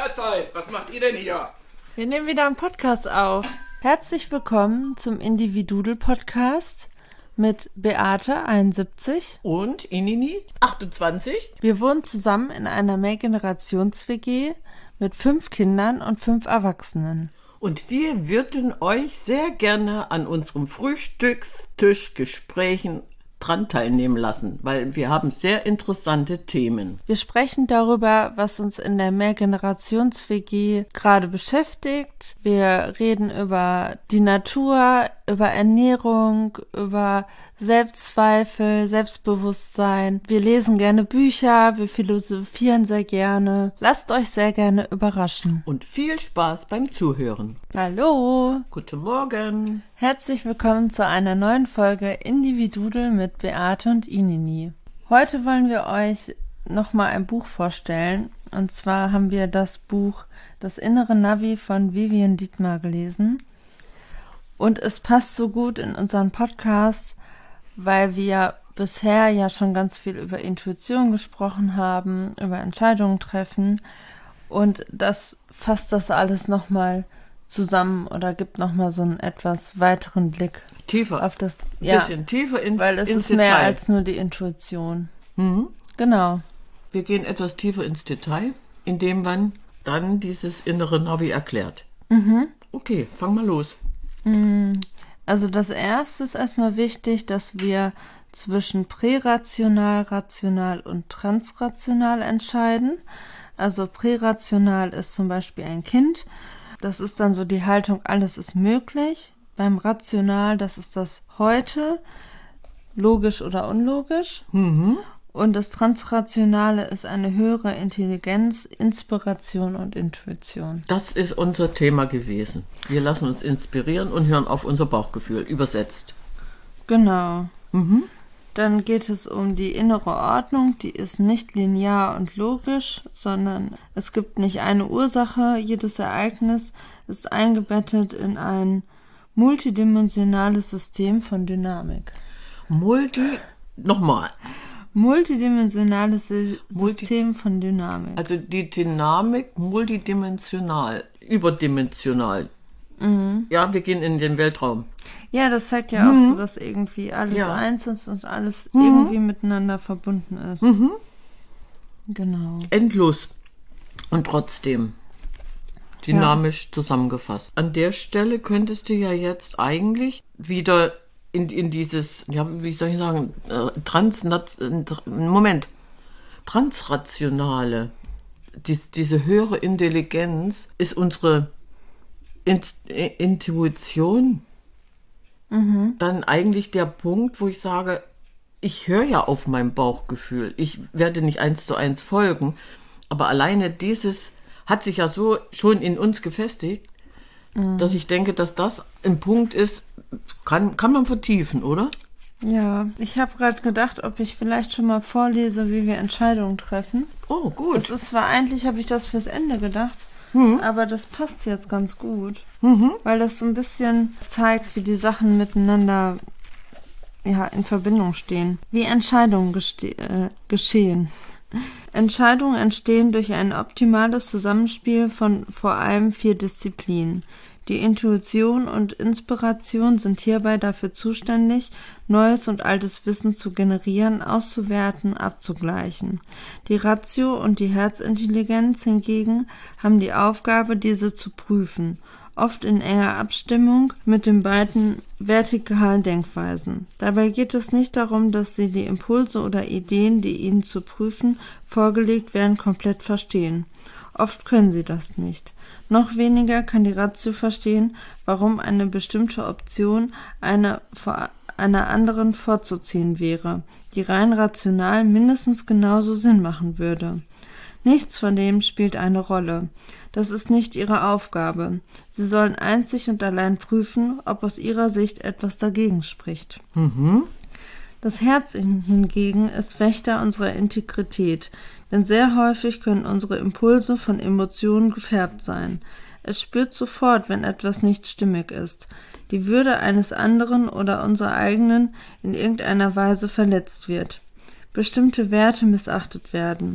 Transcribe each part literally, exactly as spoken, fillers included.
Mahlzeit. Was macht ihr denn hier? Wir nehmen wieder einen Podcast auf. Herzlich willkommen zum Individudel-Podcast mit Beate, einundsiebzig. Und Inini, achtundzwanzig. Wir wohnen zusammen in einer Mehrgenerations-W G mit fünf Kindern und fünf Erwachsenen. Und wir würden euch sehr gerne an unserem Frühstückstischgesprächen dran teilnehmen lassen, weil wir haben sehr interessante Themen. Wir sprechen darüber, was uns in der Mehrgenerations-W G gerade beschäftigt. Wir reden über die Natur, über Ernährung, über Selbstzweifel, Selbstbewusstsein. Wir lesen gerne Bücher, wir philosophieren sehr gerne. Lasst euch sehr gerne überraschen. Und viel Spaß beim Zuhören. Hallo! Guten Morgen! Herzlich willkommen zu einer neuen Folge Individudel mit Beate und Inini. Heute wollen wir euch nochmal ein Buch vorstellen. Und zwar haben wir das Buch Das innere Navi von Vivian Dietmar gelesen. Und es passt so gut in unseren Podcast, weil wir bisher ja schon ganz viel über Intuition gesprochen haben, über Entscheidungen treffen. Und das fasst das alles nochmal zusammen oder gibt nochmal so einen etwas weiteren Blick tiefer auf das, ja, bisschen tiefer ins, weil es ins ist Detail. Mehr als nur die Intuition. Mhm. Genau. Wir gehen etwas tiefer ins Detail, indem man dann dieses innere Navi erklärt. Mhm. Okay, fang mal los. Also das erste ist erstmal wichtig, dass wir zwischen prärational, rational und transrational entscheiden. Also prärational ist zum Beispiel ein Kind. Das ist dann so die Haltung, alles ist möglich. Beim Rational, das ist das Heute, logisch oder unlogisch. Mhm. Und das Transrationale ist eine höhere Intelligenz, Inspiration und Intuition. Das ist unser Thema gewesen. Wir lassen uns inspirieren und hören auf unser Bauchgefühl, übersetzt. Genau. Mhm. Dann geht es um die innere Ordnung, die ist nicht linear und logisch, sondern es gibt nicht eine Ursache. Jedes Ereignis ist eingebettet in ein multidimensionales System von Dynamik. Multi, nochmal. Multidimensionales Sy- Multi- System von Dynamik. Also die Dynamik multidimensional, überdimensional. Mhm. Ja, wir gehen in den Weltraum. Ja, das zeigt ja Mhm. auch so, dass irgendwie alles Ja. eins ist und alles Mhm. irgendwie miteinander verbunden ist. Mhm. Genau. Endlos. Und trotzdem dynamisch ja. zusammengefasst. An der Stelle könntest du ja jetzt eigentlich wieder in, in dieses, ja, wie soll ich sagen, äh, Transnat- äh, Moment, transrationale, dies, diese höhere Intelligenz ist unsere In- Intuition. Mhm. Dann eigentlich der Punkt, wo ich sage, ich höre ja auf mein Bauchgefühl. Ich werde nicht eins zu eins folgen, aber alleine dieses hat sich ja so schon in uns gefestigt, mhm. dass ich denke, dass das ein Punkt ist, kann, kann man vertiefen, oder? Ja, ich habe gerade gedacht, ob ich vielleicht schon mal vorlese, wie wir Entscheidungen treffen. Oh, gut. Das ist zwar, eigentlich habe ich das fürs Ende gedacht, Mhm. aber das passt jetzt ganz gut, Mhm. weil das so ein bisschen zeigt, wie die Sachen miteinander ja, in Verbindung stehen. Wie Entscheidungen geste- äh, geschehen. Entscheidungen entstehen durch ein optimales Zusammenspiel von vor allem vier Disziplinen. Die Intuition und Inspiration sind hierbei dafür zuständig, neues und altes Wissen zu generieren, auszuwerten, abzugleichen. Die Ratio und die Herzintelligenz hingegen haben die Aufgabe, diese zu prüfen, oft in enger Abstimmung mit den beiden vertikalen Denkweisen. Dabei geht es nicht darum, dass sie die Impulse oder Ideen, die ihnen zu prüfen vorgelegt werden, komplett verstehen. Oft können sie das nicht. Noch weniger kann die Ratio verstehen, warum eine bestimmte Option einer vor einer anderen vorzuziehen wäre, die rein rational mindestens genauso Sinn machen würde. Nichts von dem spielt eine Rolle. Das ist nicht ihre Aufgabe. Sie sollen einzig und allein prüfen, ob aus ihrer Sicht etwas dagegen spricht. Mhm. Das Herz hingegen ist Wächter unserer Integrität, denn sehr häufig können unsere Impulse von Emotionen gefärbt sein. Es spürt sofort, wenn etwas nicht stimmig ist, die Würde eines anderen oder unserer eigenen in irgendeiner Weise verletzt wird, bestimmte Werte missachtet werden.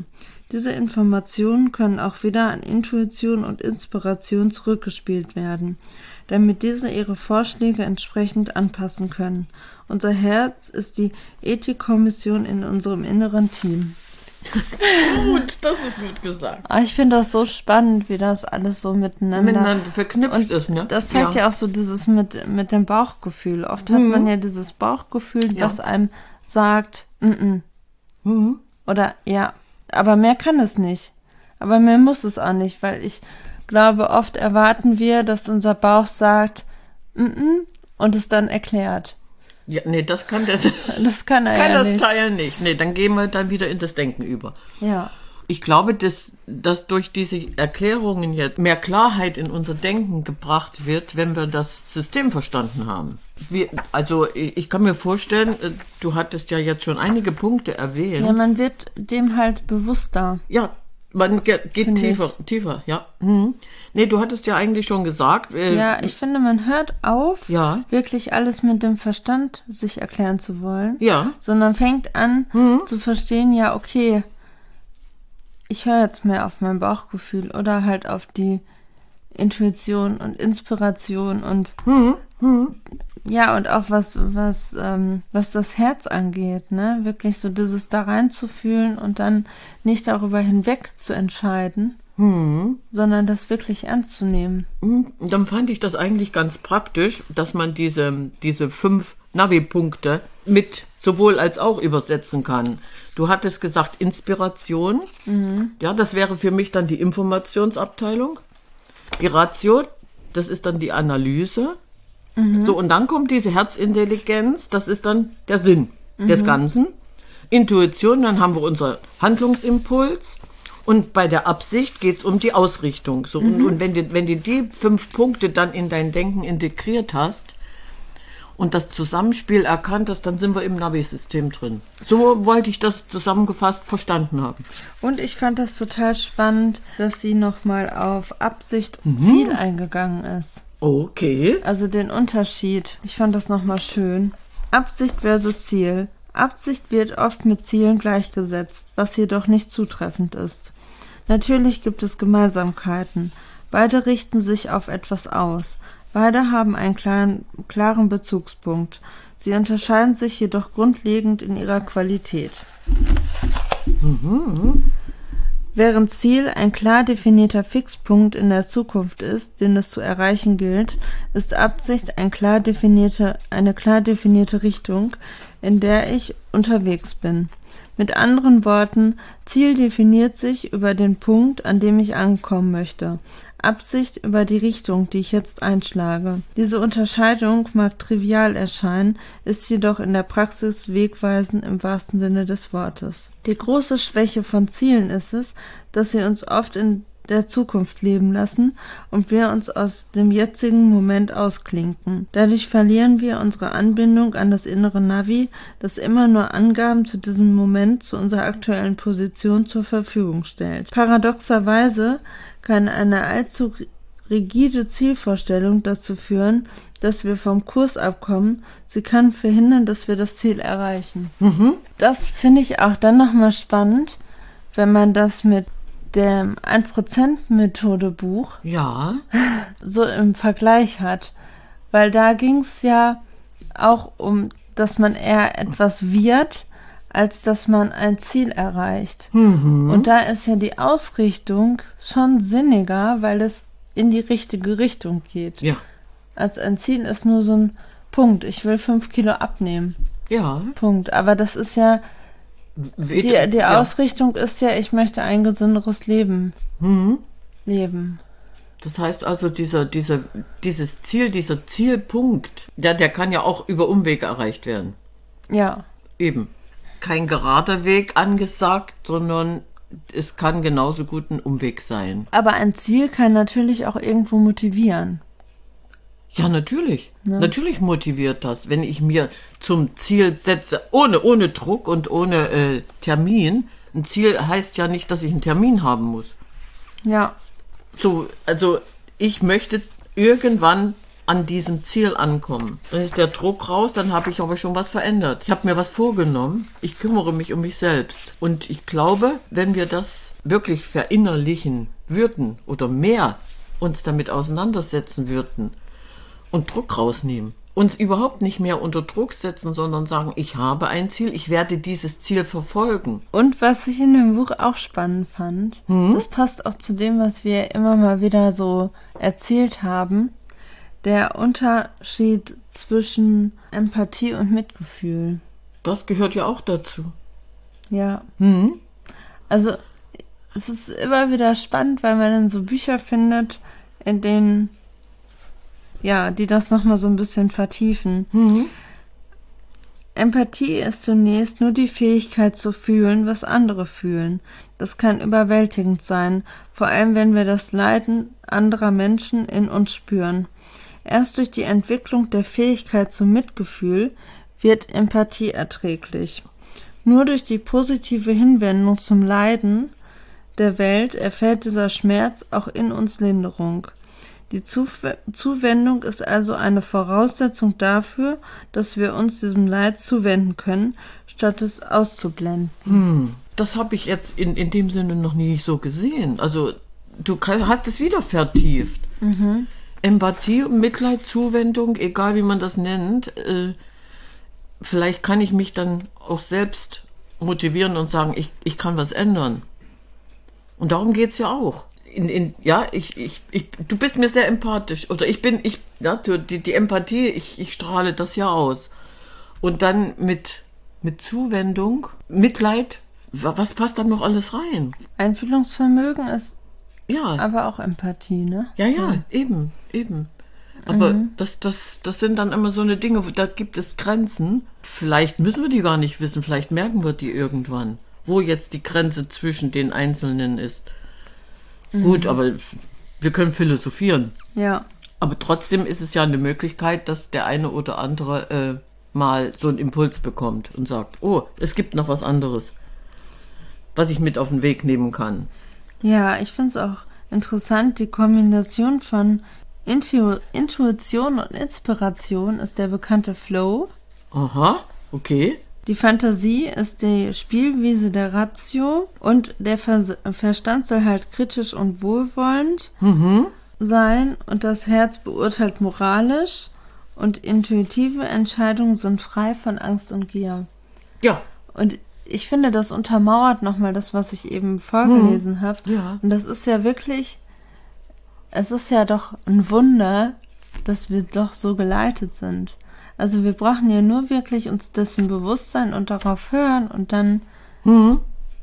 Diese Informationen können auch wieder an Intuition und Inspiration zurückgespielt werden, damit diese ihre Vorschläge entsprechend anpassen können. Unser Herz ist die Ethikkommission in unserem inneren Team. Gut, das ist gut gesagt. Aber ich finde das so spannend, wie das alles so miteinander, miteinander verknüpft und ist. Ne? Das zeigt ja. ja auch so dieses mit, mit dem Bauchgefühl. Oft hat mhm. man ja dieses Bauchgefühl, ja. das einem sagt, mm-mm. Mhm. Oder ja, aber mehr kann es nicht. Aber mehr muss es auch nicht, weil ich glaube, oft erwarten wir, dass unser Bauch sagt, mm-mm, und es dann erklärt. Ja, nee, das kann das, das kann er kann ja das nicht. Teil nicht. Nee, dann gehen wir dann wieder in das Denken über. Ja. Ich glaube, dass, dass durch diese Erklärungen jetzt mehr Klarheit in unser Denken gebracht wird, wenn wir das System verstanden haben. Wir, also ich kann mir vorstellen, du hattest ja jetzt schon einige Punkte erwähnt. Ja, man wird dem halt bewusster. Ja, man geht, geht tiefer, ich. tiefer, ja. Mhm. Nee, du hattest ja eigentlich schon gesagt. Äh, ja, ich finde, man hört auf, ja. wirklich alles mit dem Verstand sich erklären zu wollen. Ja. Sondern fängt an mhm. zu verstehen, ja, okay, ich höre jetzt mehr auf mein Bauchgefühl oder halt auf die Intuition und Inspiration und mhm. Mhm. ja, und auch was, was, ähm, was das Herz angeht, ne? Wirklich so dieses da reinzufühlen und dann nicht darüber hinweg zu entscheiden, mhm. sondern das wirklich ernst zu nehmen. Mhm. Dann fand ich das eigentlich ganz praktisch, dass man diese, diese fünf Navi-Punkte mit sowohl als auch übersetzen kann. Du hattest gesagt Inspiration, Mhm. ja, das wäre für mich dann die Informationsabteilung. Die Ratio, das ist dann die Analyse. Mhm. So, und dann kommt diese Herzintelligenz, das ist dann der Sinn Mhm. des Ganzen. Intuition, dann haben wir unseren Handlungsimpuls. Und bei der Absicht geht es um die Ausrichtung. So, Mhm. und, und wenn du wenn die, die fünf Punkte dann in dein Denken integriert hast und das Zusammenspiel erkannt hast, dann sind wir im Navi-System drin. So wollte ich das zusammengefasst verstanden haben. Und ich fand das total spannend, dass sie nochmal auf Absicht und Mhm. Ziel eingegangen ist. Okay. Also den Unterschied. Ich fand das nochmal schön. Absicht versus Ziel. Absicht wird oft mit Zielen gleichgesetzt, was jedoch nicht zutreffend ist. Natürlich gibt es Gemeinsamkeiten. Beide richten sich auf etwas aus. Beide haben einen klaren, klaren Bezugspunkt. Sie unterscheiden sich jedoch grundlegend in ihrer Qualität. Mhm. Während Ziel ein klar definierter Fixpunkt in der Zukunft ist, den es zu erreichen gilt, ist Absicht ein klar definierte, eine klar definierte Richtung, in der ich unterwegs bin. Mit anderen Worten, Ziel definiert sich über den Punkt, an dem ich ankommen möchte. Absicht über die Richtung, die ich jetzt einschlage. Diese Unterscheidung mag trivial erscheinen, ist jedoch in der Praxis wegweisend im wahrsten Sinne des Wortes. Die große Schwäche von Zielen ist es, dass sie uns oft in der Zukunft leben lassen und wir uns aus dem jetzigen Moment ausklinken. Dadurch verlieren wir unsere Anbindung an das innere Navi, das immer nur Angaben zu diesem Moment, zu unserer aktuellen Position zur Verfügung stellt. Paradoxerweise kann eine allzu rigide Zielvorstellung dazu führen, dass wir vom Kurs abkommen. Sie kann verhindern, dass wir das Ziel erreichen. Mhm. Das finde ich auch dann nochmal spannend, wenn man das mit dem ein Prozent Methode Buch Ja. so im Vergleich hat. Weil da ging es ja auch um, dass man eher etwas wird, als dass man ein Ziel erreicht. Mhm. Und da ist ja die Ausrichtung schon sinniger, weil es in die richtige Richtung geht. Ja. Als ein Ziel ist nur so ein Punkt. Ich will fünf Kilo abnehmen. Ja. Punkt. Aber das ist ja, die, die ja. Ausrichtung ist ja, ich möchte ein gesünderes Leben Mhm. leben. Das heißt also, dieser, dieser, dieses Ziel, dieser Zielpunkt, der, der kann ja auch über Umwege erreicht werden. Ja. Eben. Kein gerader Weg angesagt, sondern es kann genauso gut ein Umweg sein. Aber ein Ziel kann natürlich auch irgendwo motivieren. Ja, natürlich. Ja. Natürlich motiviert das, wenn ich mir zum Ziel setze, ohne, ohne Druck und ohne äh, Termin. Ein Ziel heißt ja nicht, dass ich einen Termin haben muss. Ja. So, also ich möchte irgendwann an diesem Ziel ankommen. Dann ist der Druck raus, dann habe ich aber schon was verändert. Ich habe mir was vorgenommen, ich kümmere mich um mich selbst. Und ich glaube, wenn wir das wirklich verinnerlichen würden oder mehr uns damit auseinandersetzen würden und Druck rausnehmen, uns überhaupt nicht mehr unter Druck setzen, sondern sagen, ich habe ein Ziel, ich werde dieses Ziel verfolgen. Und was ich in dem Buch auch spannend fand, hm? das passt auch zu dem, was wir immer mal wieder so erzählt haben, der Unterschied zwischen Empathie und Mitgefühl. Das gehört ja auch dazu. Ja. Hm? Also es ist immer wieder spannend, weil man dann so Bücher findet, in denen, ja, die das nochmal so ein bisschen vertiefen. Mhm. Empathie ist zunächst nur die Fähigkeit zu fühlen, was andere fühlen. Das kann überwältigend sein, vor allem wenn wir das Leiden anderer Menschen in uns spüren. Erst durch die Entwicklung der Fähigkeit zum Mitgefühl wird Empathie erträglich. Nur durch die positive Hinwendung zum Leiden der Welt erfährt dieser Schmerz auch in uns Linderung. Die Zuw- Zuwendung ist also eine Voraussetzung dafür, dass wir uns diesem Leid zuwenden können, statt es auszublenden. Hm, das habe ich jetzt in, in dem Sinne noch nie so gesehen. Also du hast es wieder vertieft. Mhm. Empathie, Mitleid, Zuwendung, egal wie man das nennt, äh, vielleicht kann ich mich dann auch selbst motivieren und sagen, ich, ich kann was ändern. Und darum geht's ja auch. In, in, ja, ich, ich, ich, du bist mir sehr empathisch. Oder ich bin, ich, ja, die, die Empathie, ich, ich strahle das ja aus. Und dann mit, mit Zuwendung, Mitleid, was passt dann noch alles rein? Einfühlungsvermögen ist ja aber auch Empathie, ne? Ja, ja, ja. eben, eben. Aber mhm. das, das, das sind dann immer so eine Dinge, da gibt es Grenzen. Vielleicht müssen wir die gar nicht wissen, vielleicht merken wir die irgendwann, wo jetzt die Grenze zwischen den Einzelnen ist. Mhm. Gut, aber wir können philosophieren. Ja. Aber trotzdem ist es ja eine Möglichkeit, dass der eine oder andere äh, mal so einen Impuls bekommt und sagt, oh, es gibt noch was anderes, was ich mit auf den Weg nehmen kann. Ja, ich finde es auch interessant, die Kombination von Intu- Intuition und Inspiration ist der bekannte Flow. Aha, okay. Die Fantasie ist die Spielwiese der Ratio und der Ver- Verstand soll halt kritisch und wohlwollend mhm. sein und das Herz beurteilt moralisch und intuitive Entscheidungen sind frei von Angst und Gier. Ja. Und ich finde, das untermauert nochmal das, was ich eben vorgelesen hm. habe. Ja. Und das ist ja wirklich, es ist ja doch ein Wunder, dass wir doch so geleitet sind. Also wir brauchen ja nur wirklich uns dessen bewusst sein und darauf hören und dann... Hm.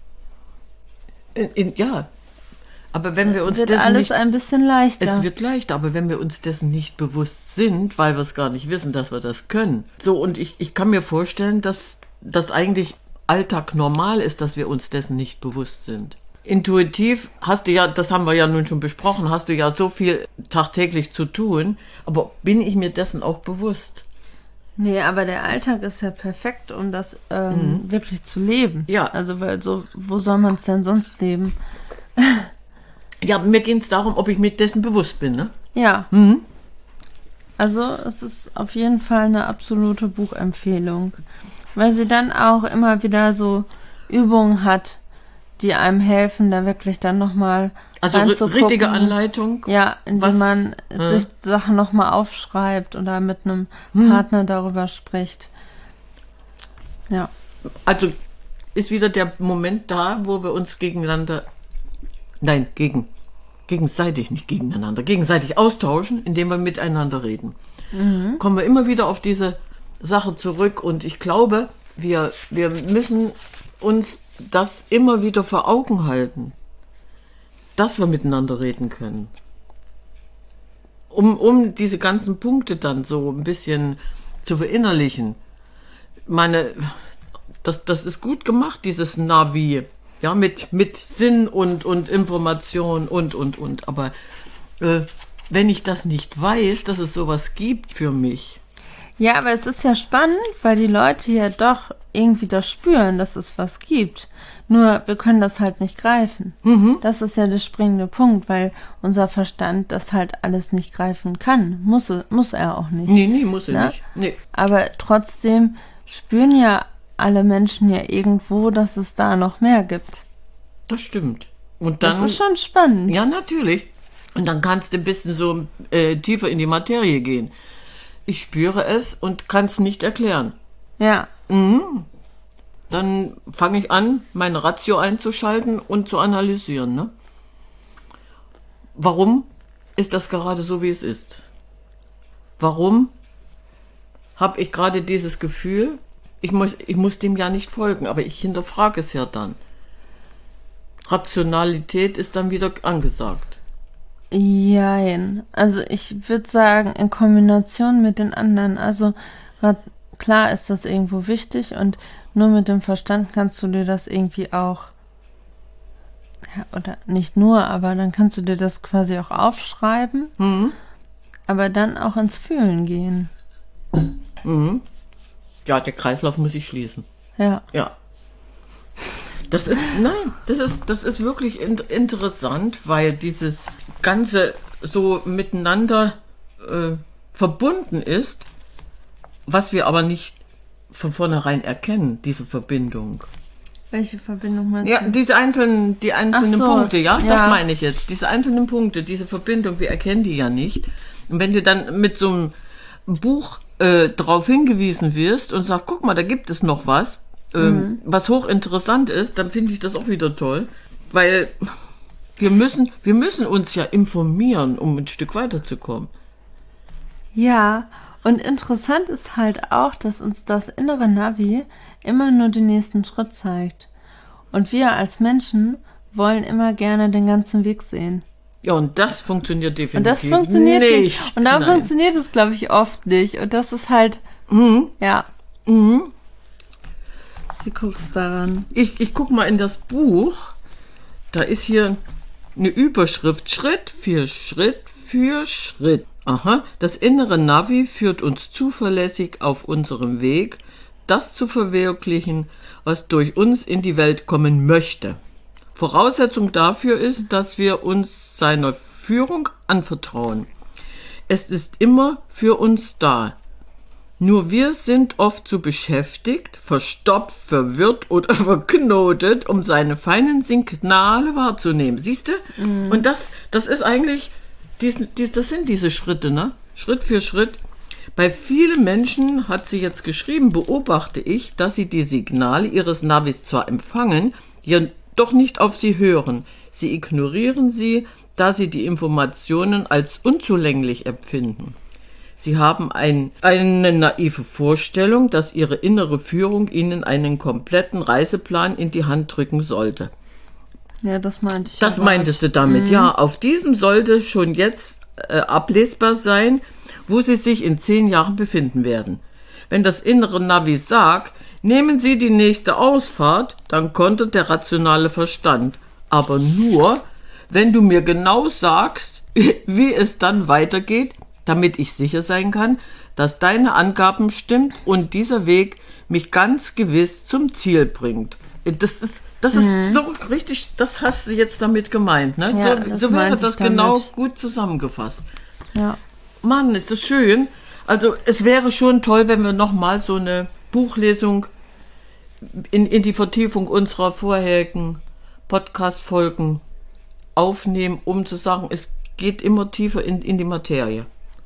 In, in, ja, aber wenn wir uns wird dessen alles nicht, ein bisschen leichter. Es wird leichter, aber wenn wir uns dessen nicht bewusst sind, weil wir es gar nicht wissen, dass wir das können. So, und ich, ich kann mir vorstellen, dass das eigentlich Alltag normal ist, dass wir uns dessen nicht bewusst sind. Intuitiv hast du ja, das haben wir ja nun schon besprochen, hast du ja so viel tagtäglich zu tun, aber bin ich mir dessen auch bewusst? Nee, aber der Alltag ist ja perfekt, um das ähm, mhm. wirklich zu leben. Ja. Also, weil so, wo soll man es denn sonst leben? Ja, mir geht es darum, ob ich mir dessen bewusst bin, ne? Ja. Mhm. Also, es ist auf jeden Fall eine absolute Buchempfehlung. Weil sie dann auch immer wieder so Übungen hat, die einem helfen, da wirklich dann nochmal also reinzugucken. Richtige Anleitung? Ja, indem was, man äh? sich Sachen nochmal aufschreibt oder mit einem hm. Partner darüber spricht. Ja. Also ist wieder der Moment da, wo wir uns gegeneinander, nein, gegen, gegenseitig, nicht gegeneinander, gegenseitig austauschen, indem wir miteinander reden. Mhm. Kommen wir immer wieder auf diese Sache zurück und ich glaube, wir, wir müssen uns das immer wieder vor Augen halten, dass wir miteinander reden können. Um, um diese ganzen Punkte dann so ein bisschen zu verinnerlichen. Meine, das, das ist gut gemacht, dieses Navi, ja, mit, mit Sinn und, und Information und, und, und. Aber äh, wenn ich das nicht weiß, dass es sowas gibt für mich, Ja, aber es ist ja spannend, weil die Leute ja doch irgendwie das spüren, dass es was gibt. Nur wir können das halt nicht greifen. Mhm. Das ist ja der springende Punkt, weil unser Verstand das halt alles nicht greifen kann. Muss, muss er auch nicht. Nee, nee, muss er Ne? nicht. Nee. Aber trotzdem spüren ja alle Menschen ja irgendwo, dass es da noch mehr gibt. Das stimmt. Und dann, Das ist schon spannend. ja, natürlich. Und dann kannst du ein bisschen so äh, tiefer in die Materie gehen. Ich spüre es und kann es nicht erklären. Ja. Mhm. Dann fange ich an, meine Ratio einzuschalten und zu analysieren. Ne? Warum ist das gerade so, wie es ist? Warum habe ich gerade dieses Gefühl? Ich muss, ich muss dem ja nicht folgen, aber ich hinterfrage es ja dann. Rationalität ist dann wieder angesagt. Jein. Also ich würde sagen, in Kombination mit den anderen. Also klar ist das irgendwo wichtig und nur mit dem Verstand kannst du dir das irgendwie auch, ja, oder nicht nur, aber dann kannst du dir das quasi auch aufschreiben, Mhm. aber dann auch ins Fühlen gehen. Mhm. Ja, der Kreislauf muss ich schließen. Ja. Ja. Das ist, nein, das ist, das ist wirklich in, interessant, weil dieses Ganze so miteinander äh, verbunden ist, was wir aber nicht von vornherein erkennen, diese Verbindung. Welche Verbindung meinst Ja, du? diese einzelnen, die einzelnen Ach so, Punkte, ja, das ja. meine ich jetzt. Diese einzelnen Punkte, diese Verbindung, wir erkennen die ja nicht. Und wenn du dann mit so einem Buch äh, darauf hingewiesen wirst und sagst, guck mal, da gibt es noch was, ähm, Mhm. was hochinteressant ist, dann finde ich das auch wieder toll, weil wir müssen, wir müssen uns ja informieren, um ein Stück weiterzukommen. Ja, und interessant ist halt auch, dass uns das innere Navi immer nur den nächsten Schritt zeigt. Und wir als Menschen wollen immer gerne den ganzen Weg sehen. Ja, und das funktioniert definitiv Und das funktioniert nicht. nicht. Und da Nein. funktioniert es, glaube ich, oft nicht. Und das ist halt, Mhm. ja, Mhm. wie guckst daran? Ich, ich guck mal in das Buch. Da ist hier eine Überschrift. Schritt für Schritt für Schritt. Aha. Das innere Navi führt uns zuverlässig auf unserem Weg, das zu verwirklichen, was durch uns in die Welt kommen möchte. Voraussetzung dafür ist, dass wir uns seiner Führung anvertrauen. Es ist immer für uns da. Nur wir sind oft zu beschäftigt, verstopft, verwirrt oder verknotet, um seine feinen Signale wahrzunehmen. Siehst du? Mhm. Und das, das ist eigentlich, dies, dies, das sind diese Schritte, ne? Schritt für Schritt. Bei vielen Menschen, hat sie jetzt geschrieben, beobachte ich, dass sie die Signale ihres Navis zwar empfangen, jedoch nicht auf sie hören. Sie ignorieren sie, da sie die Informationen als unzulänglich empfinden. Sie haben ein, eine naive Vorstellung, dass ihre innere Führung ihnen einen kompletten Reiseplan in die Hand drücken sollte. Ja, das meinte ich. Das aber meintest du damit, Mhm. ja. Auf diesem sollte schon jetzt äh, ablesbar sein, wo sie sich in zehn Jahren befinden werden. Wenn das innere Navi sagt, nehmen Sie die nächste Ausfahrt, dann kontert der rationale Verstand. Aber nur, wenn du mir genau sagst, wie es dann weitergeht, damit ich sicher sein kann, dass deine Angaben stimmt und dieser Weg mich ganz gewiss zum Ziel bringt. Das ist, das ist Mhm. so richtig, das hast du jetzt damit gemeint, ne? Ja, so das so wäre meinte das ich damit. genau gut zusammengefasst. Ja. Mann, ist das schön. Also es wäre schon toll, wenn wir nochmal so eine Buchlesung in, in die Vertiefung unserer vorherigen Podcast-Folgen aufnehmen, um zu sagen, es geht immer tiefer in, in die Materie.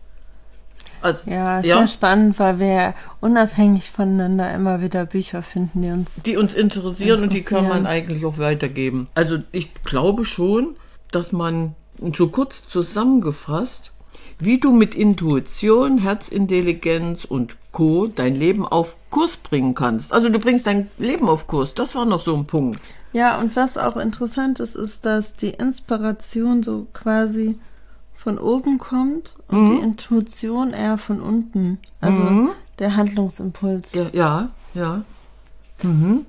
Also, Ja, ist ja, sehr spannend, weil wir unabhängig voneinander immer wieder Bücher finden, die uns. die uns interessieren und die kann man Interessieren. eigentlich auch weitergeben. Also ich glaube schon, dass man so kurz zusammengefasst, wie du mit Intuition, Herzintelligenz und Co. dein Leben auf Kurs bringen kannst. Also du bringst dein Leben auf Kurs. Das war noch so ein Punkt. Ja, und was auch interessant ist, ist, dass die Inspiration so quasi von oben kommt und Mhm. die Intuition eher von unten. Also Mhm. der Handlungsimpuls. Ja, ja, ja. Mhm.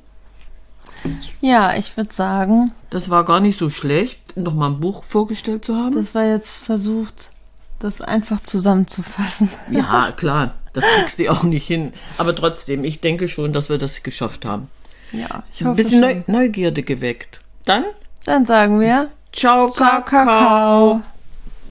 Ja, ich würde sagen, Das war gar nicht so schlecht, nochmal ein Buch vorgestellt zu haben. das war jetzt versucht, das einfach zusammenzufassen. Ja, klar, das kriegst du auch nicht hin. Aber trotzdem, ich denke schon, dass wir das geschafft haben. Ja, ich hoffe Ein bisschen Neu- schon. Neugierde geweckt. Dann? Dann sagen wir Ciao, Ciao, Kakao. Kakao.